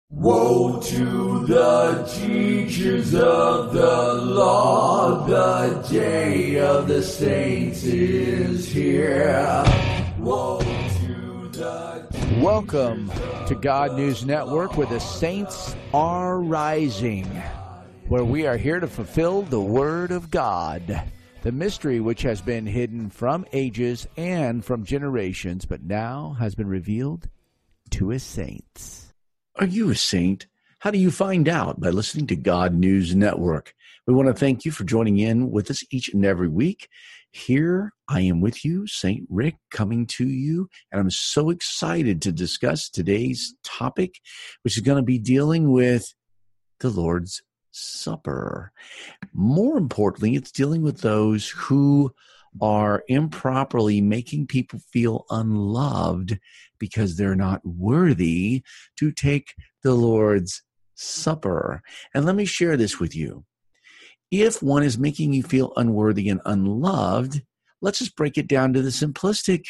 Woe to the teachers of the law, the day of the saints is here. Woe to the teachers. Welcome to God News Network, where the saints are rising, where we are here to fulfill the Word of God, the mystery which has been hidden from ages and from generations, but now has been revealed to His saints. Are you a saint? How do you find out? By listening to God News Network. We want to thank you for joining in with us each and every week. Here I am with you, St. Rick, coming to you, and I'm so excited to discuss today's topic, which is going to be dealing with the Lord's Supper. More importantly, it's dealing with those who are improperly making people feel unloved because they're not worthy to take the Lord's Supper. And let me share this with you. If one is making you feel unworthy and unloved, let's just break it down to the simplistic.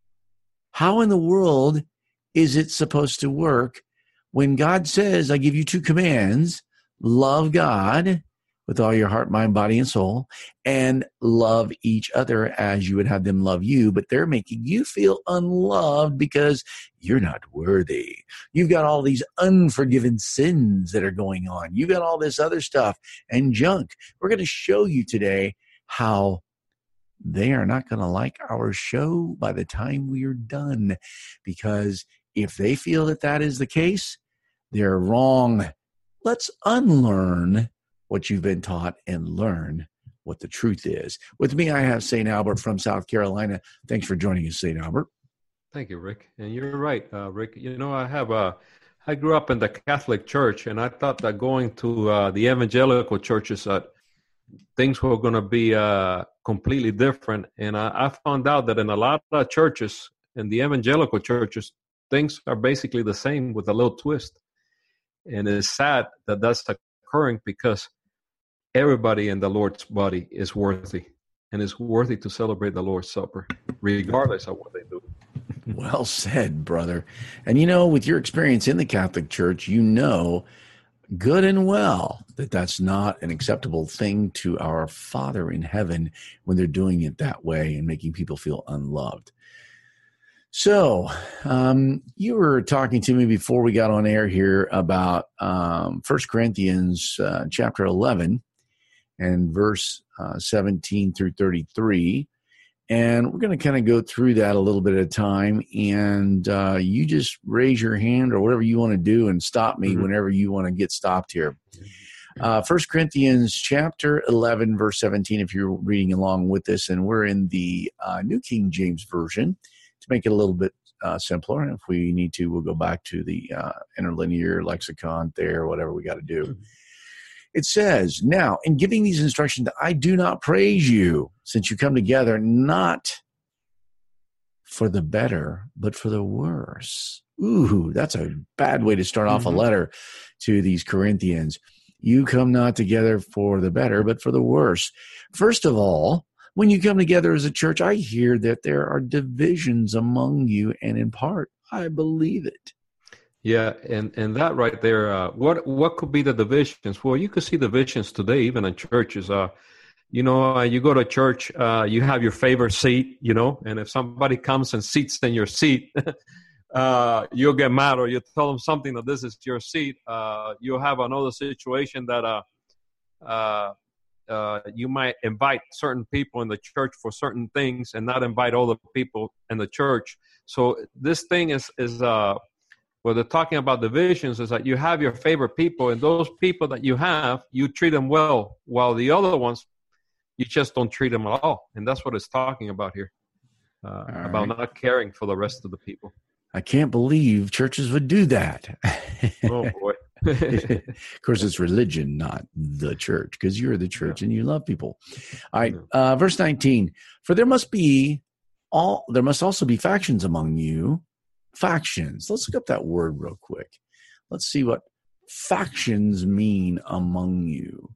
How in the world is it supposed to work when God says, I give you two commands, love God with all your heart, mind, body, and soul, and love each other as you would have them love you, but they're making you feel unloved because you're not worthy. You've got all these unforgiven sins that are going on. You've got all this other stuff and junk. We're going to show you today how they are not going to like our show by the time we are done, because if they feel that that is the case, they're wrong. Let's unlearn what you've been taught and learn what the truth is. With me, I have St. Albert from South Carolina. Thanks for joining us, St. Albert. Thank you, Rick. And you're right, Rick. You know, I grew up in the Catholic Church, and I thought that going to the evangelical churches, things were going to be completely different. And I found out that in a lot of churches, in the evangelical churches, things are basically the same with a little twist. And it's sad that that's occurring because everybody in the Lord's body is worthy and is worthy to celebrate the Lord's Supper, regardless of what they do. Well said, brother. And you know, with your experience in the Catholic Church, you know good and well that that's not an acceptable thing to our Father in heaven when they're doing it that way and making people feel unloved. So, you were talking to me before we got on air here about 1 Corinthians chapter 11 and verse 17 through 33. And we're going to kind of go through that a little bit at a time. And you just raise your hand or whatever you want to do and stop me whenever you want to get stopped here. 1 Corinthians chapter 11, verse 17, if you're reading along with this. And we're in the New King James Version. To make it a little bit simpler, and if we need to, we'll go back to the interlinear lexicon there, whatever we got to do. It says, now, in giving these instructions, I do not praise you, since you come together not for the better, but for the worse. Ooh, that's a bad way to start off a letter to these Corinthians. You come not together for the better, but for the worse. First of all, when you come together as a church, I hear that there are divisions among you, and in part, I believe it. Yeah, and that right there, what could be the divisions? Well, you could see divisions today, even in churches. You go to church, you have your favorite seat, and if somebody comes and sits in your seat, you'll get mad, or you tell them something that this is your seat. You'll have another situation that you might invite certain people in the church for certain things and not invite all the people in the church. So this thing is where they're talking about divisions is that you have your favorite people, and those people that you have, you treat them well, while the other ones, you just don't treat them at all. And that's what it's talking about here, about not caring for the rest of the people. I can't believe churches would do that. Oh, boy. Of course, it's religion, not the church, because you're the church and you love people. All right, verse 19. For there must also be factions among you. Factions. Let's look up that word real quick. Let's see what factions mean among you.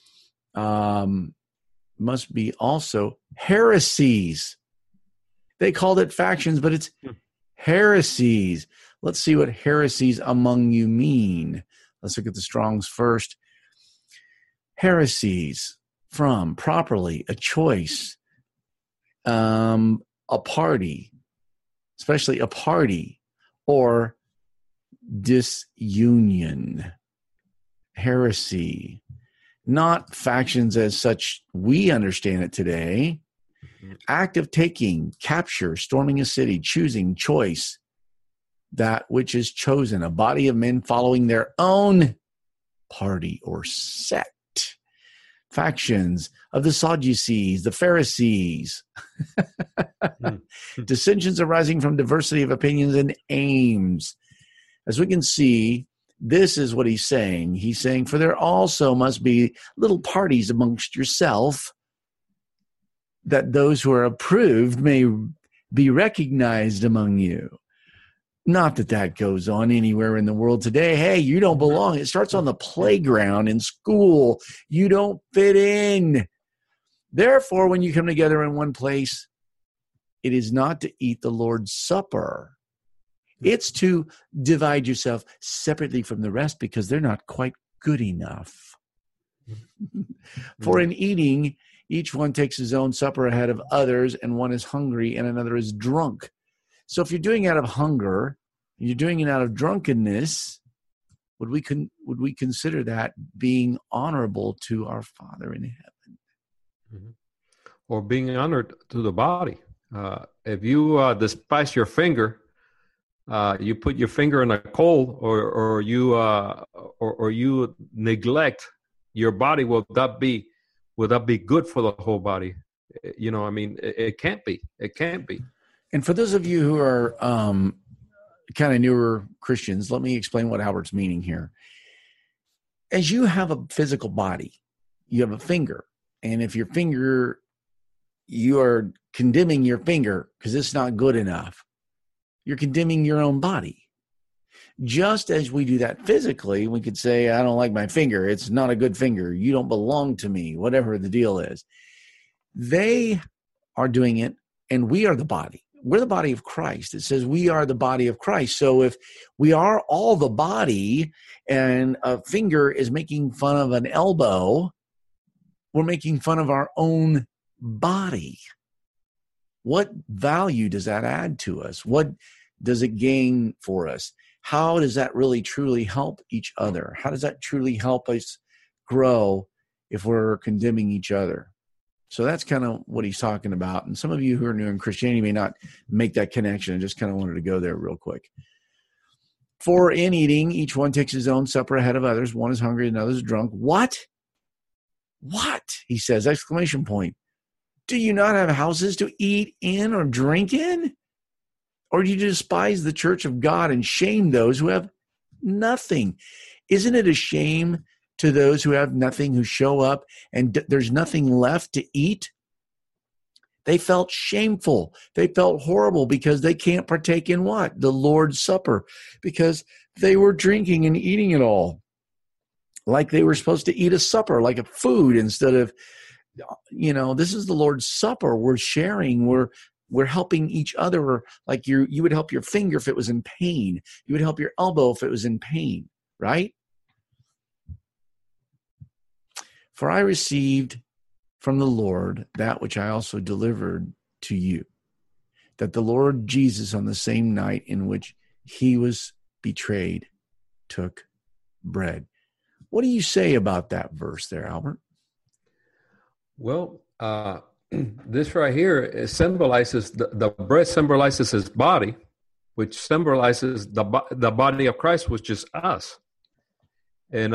Must be also heresies. They called it factions, but it's heresies. Let's see what heresies among you mean. Let's look at the Strong's first. Heresies, from, properly, a choice, a party, especially a party, or disunion. Heresy, not factions as such we understand it today. Act of taking, capture, storming a city, choosing, choice, that which is chosen, a body of men following their own party or sect. Factions of the Sadducees, the Pharisees. Dissensions arising from diversity of opinions and aims. As we can see, this is what he's saying. He's saying, for there also must be little parties amongst yourself, that those who are approved may be recognized among you. Not that that goes on anywhere in the world today. Hey, you don't belong. It starts on the playground in school. You don't fit in. Therefore, when you come together in one place, it is not to eat the Lord's Supper. It's to divide yourself separately from the rest because they're not quite good enough. For in eating, each one takes his own supper ahead of others, and one is hungry and another is drunk. So if you're doing it out of hunger, and you're doing it out of drunkenness, would we consider that being honorable to our Father in heaven? Mm-hmm. Or being honored to the body. If you despise your finger, you put your finger in a coal, or you neglect your body, will that be good for the whole body? You know, I mean, it can't be. It can't be. And for those of you who are kind of newer Christians, let me explain what Albert's meaning here. As you have a physical body, you have a finger. And if your finger, you are condemning your finger because it's not good enough, you're condemning your own body. Just as we do that physically, we could say, I don't like my finger. It's not a good finger. You don't belong to me, whatever the deal is. They are doing it, and we are the body. We're the body of Christ. It says we are the body of Christ. So if we are all the body and a finger is making fun of an elbow, we're making fun of our own body. What value does that add to us? What does it gain for us? How does that really truly help each other? How does that truly help us grow if we're condemning each other? So that's kind of what he's talking about. And some of you who are new in Christianity may not make that connection. I just kind of wanted to go there real quick. For in eating, each one takes his own supper ahead of others. One is hungry, another is drunk. What? What? He says, exclamation point. Do you not have houses to eat in or drink in? Or do you despise the church of God and shame those who have nothing? Isn't it a shame to those who have nothing, who show up and there's nothing left to eat? They felt shameful. They felt horrible because they can't partake in what? The Lord's Supper, because they were drinking and eating it all like they were supposed to eat a supper, like a food, instead of, you know, this is the Lord's Supper. We're sharing. We're helping each other. Like you would help your finger if it was in pain. You would help your elbow if it was in pain, right? For I received from the Lord that which I also delivered to you, that the Lord Jesus, on the same night in which he was betrayed, took bread. What do you say about that verse there, Albert? Well, this right here symbolizes the bread symbolizes his body, which symbolizes the body of Christ, which is us. And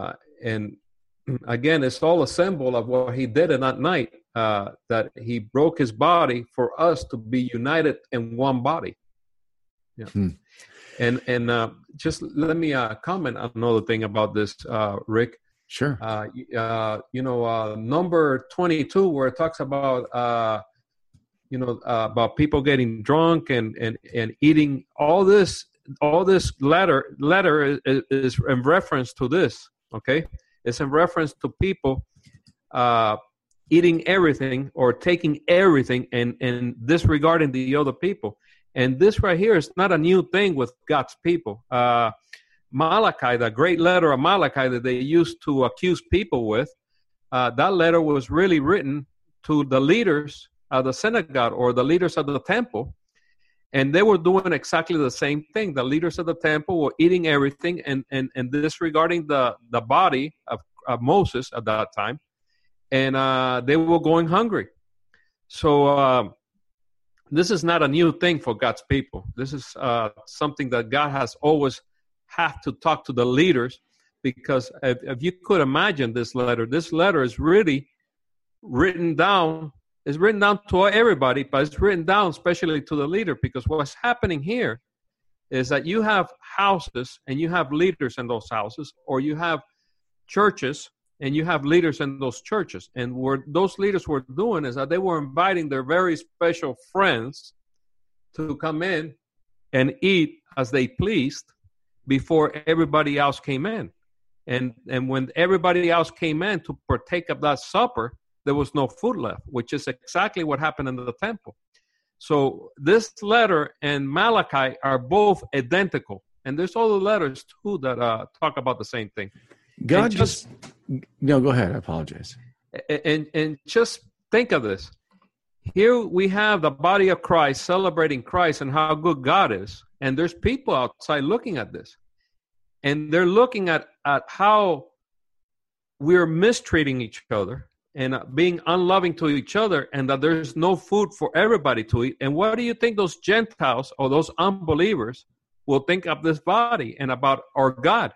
again, it's all a symbol of what he did in that night, that he broke his body for us to be united in one body. Yeah. And just let me comment on another thing about this, Rick. Sure. Number 22, where it talks about, about people getting drunk and eating. All this letter is in reference to this. Okay. It's in reference to people eating everything or taking everything and disregarding the other people. And this right here is not a new thing with God's people. Malachi, the great letter of Malachi that they used to accuse people with, that letter was really written to the leaders of the synagogue or the leaders of the temple. And they were doing exactly the same thing. The leaders of the temple were eating everything and disregarding the body of Moses at that time. And they were going hungry. So this is not a new thing for God's people. This is something that God has always have to talk to the leaders, because if you could imagine this letter is really written down. It's written down to everybody, but it's written down especially to the leader, because what's happening here is that you have houses and you have leaders in those houses, or you have churches and you have leaders in those churches. And what those leaders were doing is that they were inviting their very special friends to come in and eat as they pleased before everybody else came in. And when everybody else came in to partake of that supper, there was no food left, which is exactly what happened in the temple. So this letter and Malachi are both identical. And there's other letters, too, that talk about the same thing. God No, go ahead. I apologize. And just think of this. Here we have the body of Christ celebrating Christ and how good God is. And there's people outside looking at this. And they're looking at how we're mistreating each other and being unloving to each other, and that there's no food for everybody to eat. And what do you think those Gentiles or those unbelievers will think of this body and about our God?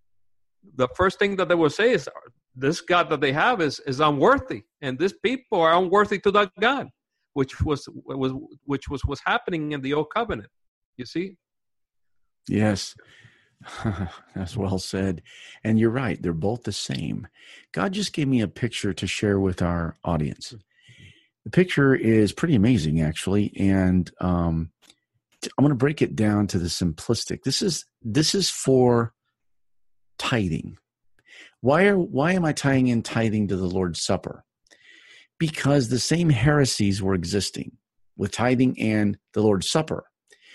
The first thing that they will say is, this God that they have is unworthy, and these people are unworthy to that God, which was happening in the old covenant. You see? Yes. That's well said. And you're right. They're both the same. God just gave me a picture to share with our audience. The picture is pretty amazing, actually. And I'm going to break it down to the simplistic. This is for tithing. Why am I tying in tithing to the Lord's Supper? Because the same heresies were existing with tithing and the Lord's Supper.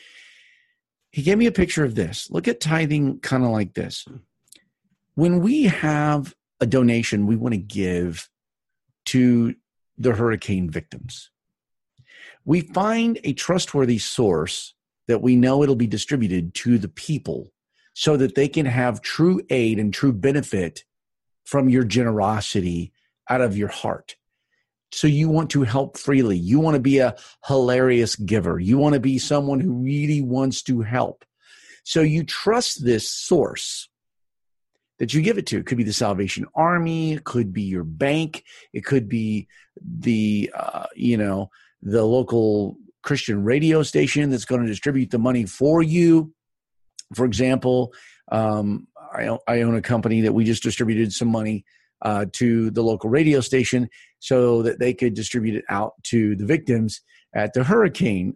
He gave me a picture of this. Look at tithing kind of like this. When we have a donation we want to give to the hurricane victims, we find a trustworthy source that we know it'll be distributed to the people so that they can have true aid and true benefit from your generosity out of your heart. So you want to help freely. You want to be a hilarious giver. You want to be someone who really wants to help. So you trust this source that you give it to. It could be the Salvation Army. It could be your bank. It could be the local Christian radio station that's going to distribute the money for you. For example, I own a company that we just distributed some money to the local radio station so that they could distribute it out to the victims at the hurricane,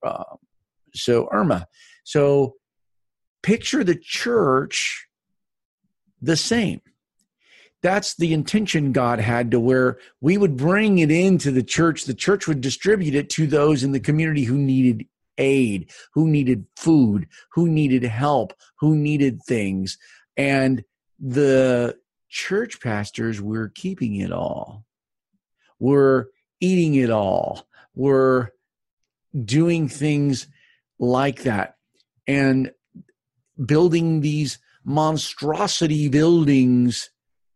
so Irma. So picture the church the same. That's the intention God had, to where we would bring it into the church. The church would distribute it to those in the community who needed aid, who needed food, who needed help, who needed things. And the church pastors were keeping it all. We're eating it all. We're doing things like that and building these monstrosity buildings.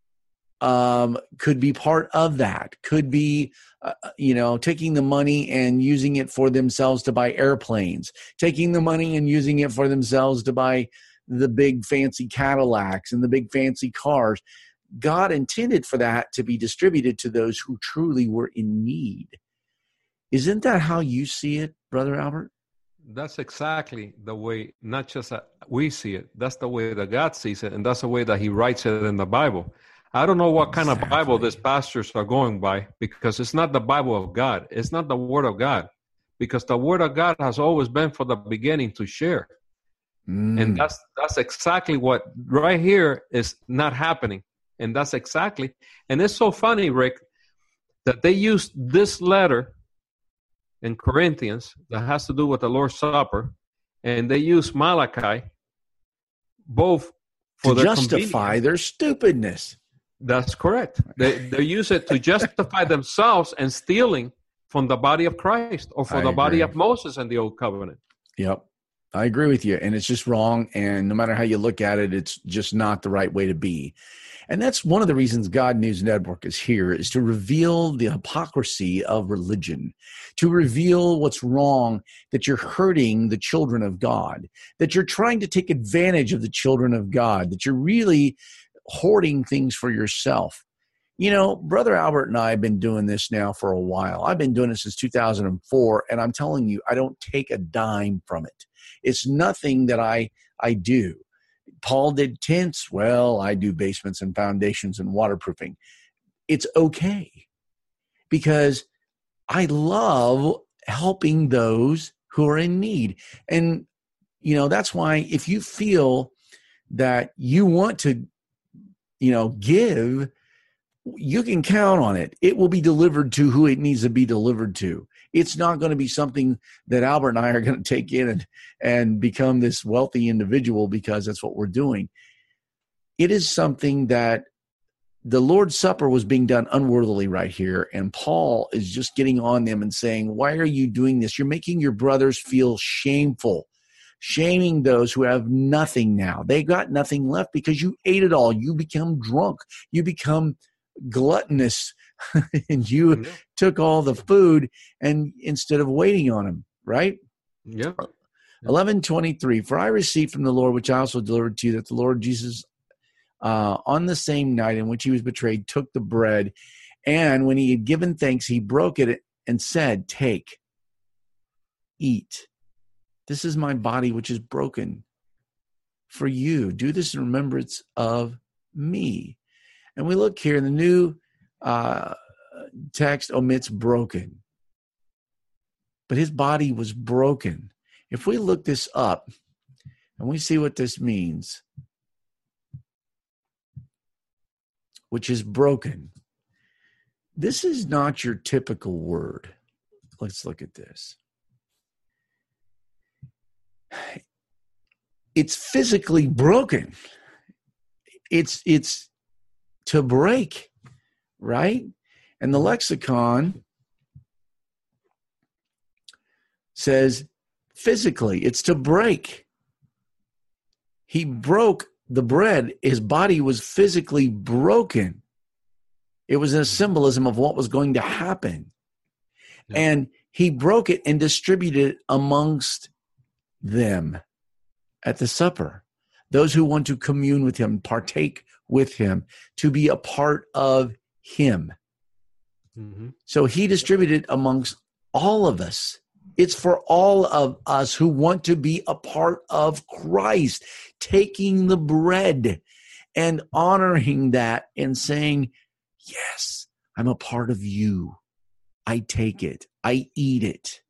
Could be part of that. Could be, taking the money and using it for themselves to buy airplanes, taking the money and using it for themselves to buy the big fancy Cadillacs and the big fancy cars. God intended for that to be distributed to those who truly were in need. Isn't that how you see it, Brother Albert? That's exactly the way, not just that we see it, that's the way that God sees it, and that's the way that he writes it in the Bible. I don't know what kind of Bible these pastors are going by, because it's not the Bible of God. It's not the Word of God, because the Word of God has always been for the beginning to share. And that's exactly what right here is not happening. And that's exactly, and it's so funny, Rick, that they used this letter in Corinthians that has to do with the Lord's Supper, and they use Malachi both for to their justify their stupidness. That's correct. They use it to justify themselves and stealing from the body of Christ or for the body of Moses in the Old Covenant. Yep. I agree with you. And it's just wrong. And no matter how you look at it, it's just not the right way to be. And that's one of the reasons God News Network is here, is to reveal the hypocrisy of religion, to reveal what's wrong, that you're hurting the children of God, that you're trying to take advantage of the children of God, that you're really hoarding things for yourself. You know, Brother Albert and I have been doing this now for a while. I've been doing it since 2004, and I'm telling you, I don't take a dime from it. It's nothing that I do. Paul did tents. Well, I do basements and foundations and waterproofing. It's okay because I love helping those who are in need. And, you know, that's why if you feel that you want to, you know, give, you can count on it. It will be delivered to who it needs to be delivered to. It's not going to be something that Albert and I are going to take in and become this wealthy individual because that's what we're doing. It is something that the Lord's Supper was being done unworthily right here. And Paul is just getting on them and saying, why are you doing this? You're making your brothers feel shameful, shaming those who have nothing now. They got nothing left because you ate it all. You become drunk. You become gluttonous and you took all the food and instead of waiting on him, right? Yeah. 11:23, for I received from the Lord, which I also delivered to you, that the Lord Jesus on the same night in which he was betrayed took the bread, and when he had given thanks, he broke it and said, take, eat. This is my body which is broken for you. Do this in remembrance of me. And we look here in the new text omits broken, but his body was broken. If we look this up and we see what this means, which is broken, this is not your typical word. Let's look at this. It's physically broken. It's to break, right? And the lexicon says physically, it's to break. He broke the bread. His body was physically broken. It was a symbolism of what was going to happen. Yeah. And he broke it and distributed it amongst them at the supper. Those who want to commune with him, partake with him, to be a part of him. Mm-hmm. So he distributed amongst all of us. It's for all of us who want to be a part of Christ, taking the bread and honoring that and saying, yes, I'm a part of you. I take it. I eat it.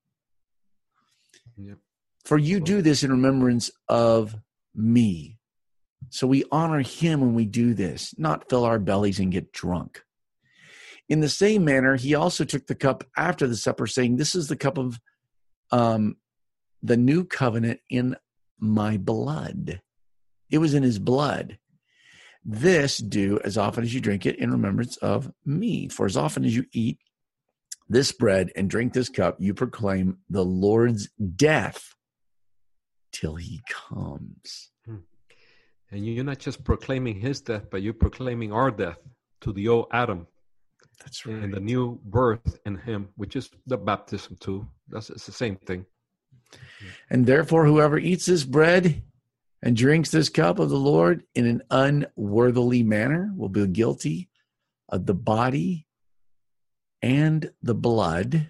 Yep. For you do this in remembrance of me. So we honor him when we do this, not fill our bellies and get drunk. In the same manner, he also took the cup after the supper, saying, this is the cup of the new covenant in my blood. It was in his blood. This do as often as you drink it in remembrance of me. For as often as you eat this bread and drink this cup, you proclaim the Lord's death till he comes. And you're not just proclaiming his death, but you're proclaiming our death to the old Adam. That's right. And the new birth in him, which is the baptism too. It's the same thing. And therefore, whoever eats this bread and drinks this cup of the Lord in an unworthily manner will be guilty of the body and the blood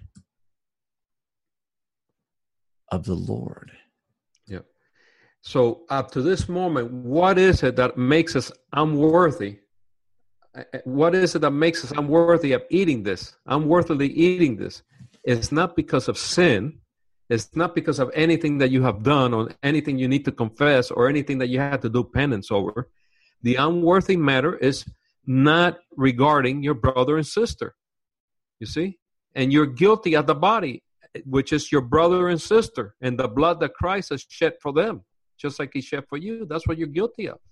of the Lord. Yep. So up to this moment, what is it that makes us unworthy? What is it that makes us unworthy of eating this, unworthily eating this? It's not because of sin. It's not because of anything that you have done or anything you need to confess or anything that you had to do penance over. The unworthy matter is not regarding your brother and sister, you see? And you're guilty of the body which is your brother and sister, and the blood that Christ has shed for them, just like he shed for you. That's what you're guilty of.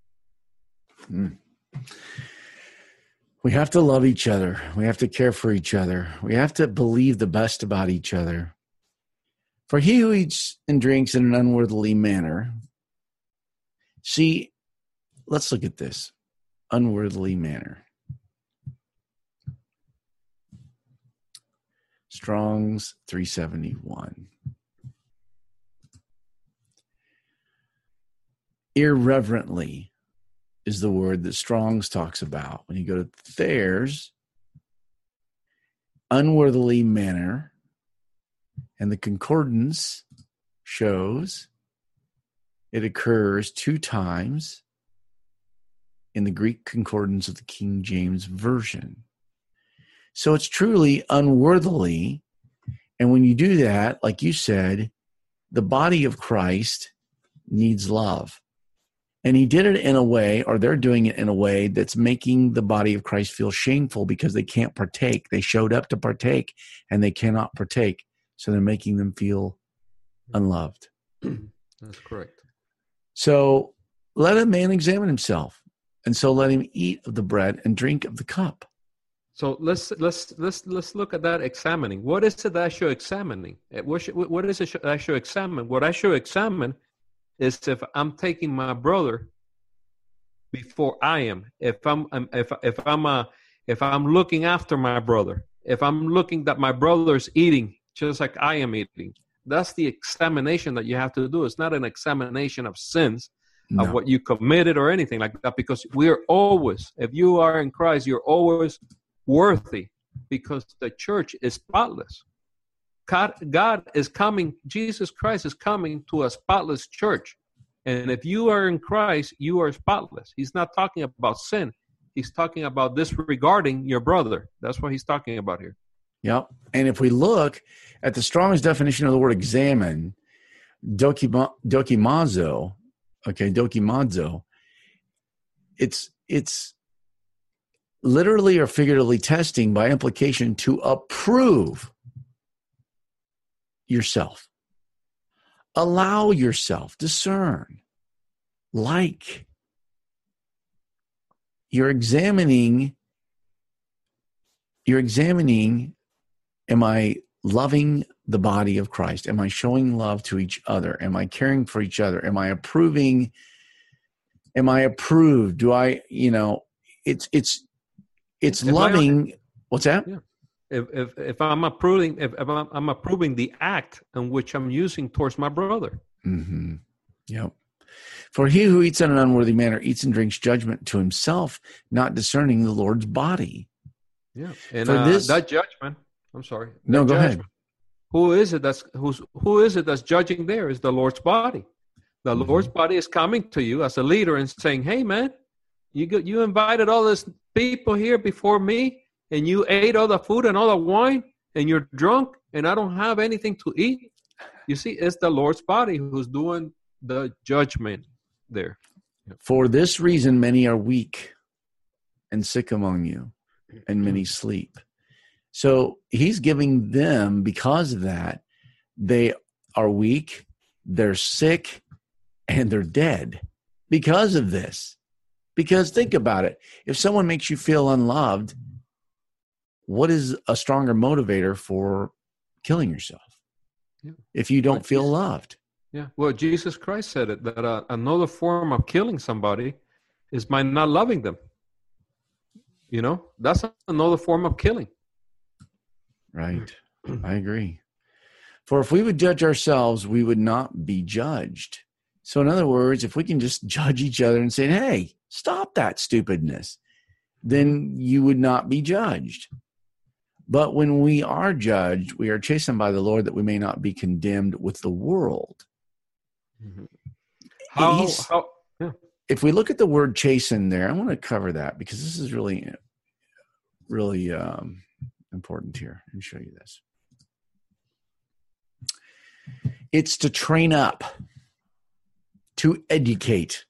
We have to love each other. We have to care for each other. We have to believe the best about each other. For he who eats and drinks in an unworthily manner. See, let's look at this. Unworthily manner. Strong's 371. Irreverently is the word that Strong's talks about. When you go to Thayer's, unworthily manner, and the concordance shows it occurs 2 times in the Greek concordance of the King James Version. So it's truly unworthily. And when you do that, like you said, the body of Christ needs love. And he did it in a way, or they're doing it in a way that's making the body of Christ feel shameful because they can't partake. They showed up to partake and they cannot partake. So they're making them feel unloved. That's correct. So let a man examine himself. And so let him eat of the bread and drink of the cup. So let's look at that examining. What is it that I should examining? What is it I should examine? What I should examine is if I'm taking my brother before I am. If I'm looking after my brother. If I'm looking that my brother's eating just like I am eating. That's the examination that you have to do. It's not an examination of sins, of what you committed or anything like that, because we're always, if you are in Christ, you're always worthy because the church is spotless. God is coming, Jesus Christ is coming to a spotless church. And if you are in Christ, you are spotless. He's not talking about sin. He's talking about disregarding your brother. That's what he's talking about here. Yep. And if we look at the strongest definition of the word examine, dokimazo, it's literally or figuratively testing by implication to approve yourself. Allow yourself, discern, like. You're examining, am I loving the body of Christ? Am I showing love to each other? Am I caring for each other? Am I approving? Am I approved? Do I, it's loving. What's that? Yeah. If I'm approving, if I'm approving the act in which I'm using towards my brother. Mm-hmm. Yep. For he who eats in an unworthy manner eats and drinks judgment to himself, not discerning the Lord's body. Yeah. And for this, that judgment, I'm sorry. No, go ahead. Who is it that's judging there is the Lord's body. The Lord's body is coming to you as a leader and saying, hey, man, you invited all these people here before me, and you ate all the food and all the wine, and you're drunk, and I don't have anything to eat. You see, it's the Lord's body who's doing the judgment there. For this reason, many are weak and sick among you, and many sleep. So he's giving them, because of that, they are weak, they're sick, and they're dead because of this. Because think about it. If someone makes you feel unloved, what is a stronger motivator for killing yourself? Yeah. If you don't feel loved? Yeah. Well, Jesus Christ said it, that another form of killing somebody is by not loving them. That's another form of killing. Right. I agree. For if we would judge ourselves, we would not be judged. So in other words, if we can just judge each other and say, hey, stop that stupidness, then you would not be judged. But when we are judged, we are chastened by the Lord that we may not be condemned with the world. Mm-hmm. If we look at the word chasten there, I want to cover that because this is really, really important here. Let me show you this. It's to train up, to educate,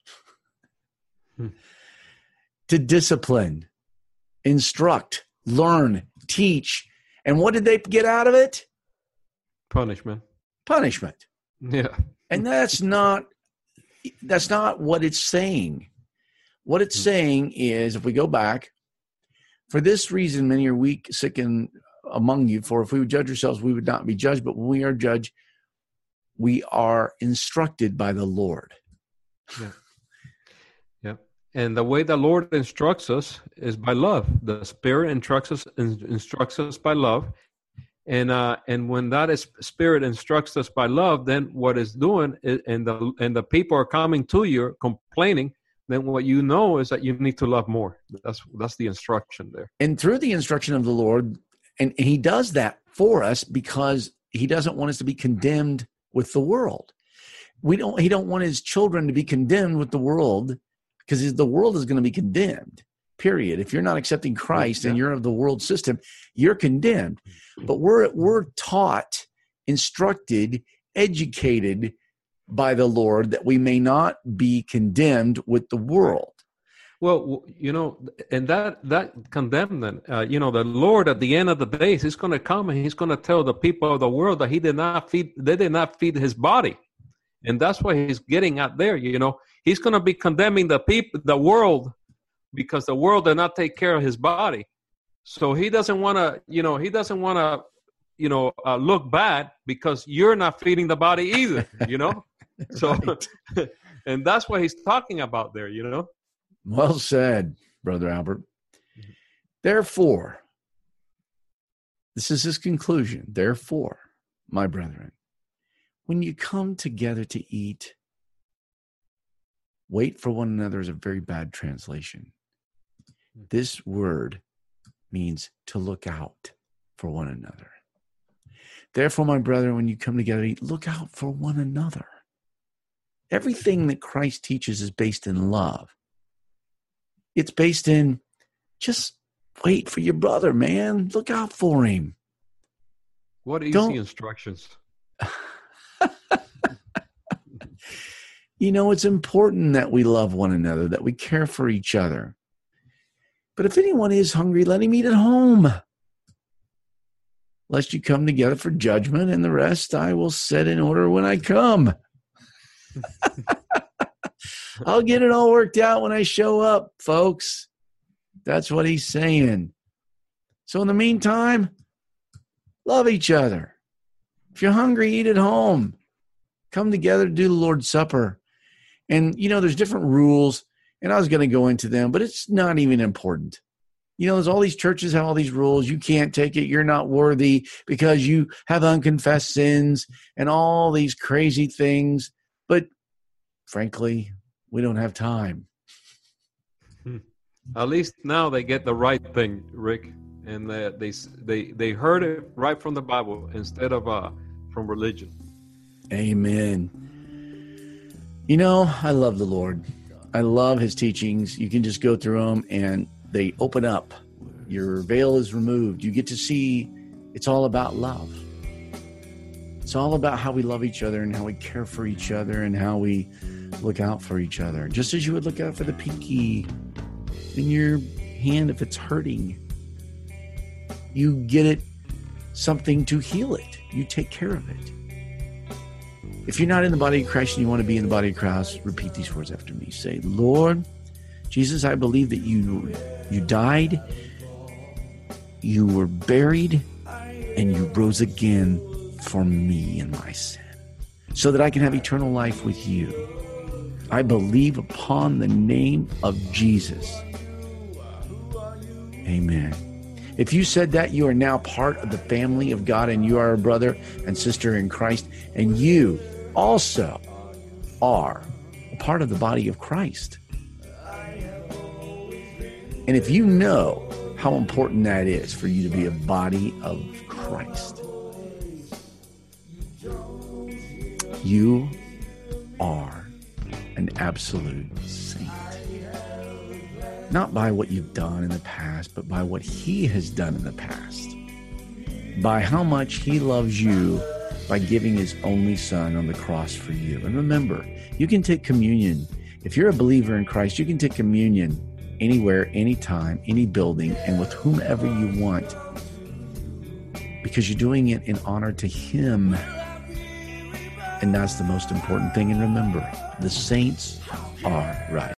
to discipline, instruct, learn, teach. And what did they get out of it? punishment. Punishment. Yeah. And that's not what it's saying. What it's saying is, if we go back, for this reason, many are weak, sick, and among you. For if we would judge ourselves, we would not be judged. But when we are judged, we are instructed by the Lord. Yeah. Yeah. And the way the Lord instructs us is by love. The Spirit instructs us by love. And when that Spirit instructs us by love, then what it's doing is, and the people are coming to you complaining, then what you know is that you need to love more. That's the instruction there. And through the instruction of the Lord, and he does that for us because he doesn't want us to be condemned with the world. He don't want his children to be condemned with the world, because the world is going to be condemned, period. If you're not accepting Christ and you're of the world system, you're condemned. But we're taught, instructed, educated by the Lord that we may not be condemned with the world. Well, and that condemnment, the Lord at the end of the days, he's going to come and he's going to tell the people of the world that they did not feed his body. And that's what he's getting at there. He's going to be condemning the world, because the world did not take care of his body. So he doesn't want to, look bad because you're not feeding the body either, So, and that's what he's talking about there, Well said, Brother Albert. Therefore, this is his conclusion. Therefore, my brethren, when you come together to eat, wait for one another is a very bad translation. This word means to look out for one another. Therefore, my brethren, when you come together to eat, look out for one another. Everything that Christ teaches is based in love. It's based in just wait for your brother, man. Look out for him. What easy instructions. It's important that we love one another, that we care for each other. But if anyone is hungry, let him eat at home, lest you come together for judgment, and the rest I will set in order when I come. I'll get it all worked out when I show up, folks. That's what he's saying. So in the meantime, love each other. If you're hungry, eat at home. Come together to do the Lord's Supper. And, there's different rules, and I was going to go into them, but it's not even important. There's all these churches have all these rules. You can't take it. You're not worthy because you have unconfessed sins and all these crazy things. But frankly, we don't have time. At least now they get the right thing, Rick, and they heard it right from the Bible instead of from religion. Amen. I love the Lord. I love his teachings. You can just go through them and they open up. Your veil is removed. You get to see it's all about love. It's all about how we love each other and how we care for each other and how we look out for each other. Just as you would look out for the pinky in your hand if it's hurting. You get it something to heal it. You take care of it. If you're not in the body of Christ and you want to be in the body of Christ, repeat these words after me. Say, Lord Jesus, I believe that you died, you were buried, and you rose again for me and my sin, so that I can have eternal life with you. I believe upon the name of Jesus. Amen. If you said that, you are now part of the family of God, and you are a brother and sister in Christ, and you also are a part of the body of Christ. And if you know how important that is for you to be a body of Christ, you are an absolute saint. Not by what you've done in the past, but by what he has done in the past. By how much he loves you by giving his only son on the cross for you. And remember, you can take communion. If you're a believer in Christ, you can take communion anywhere, anytime, any building, and with whomever you want. because you're doing it in honor to Him. And that's the most important thing. And remember, the saints are right.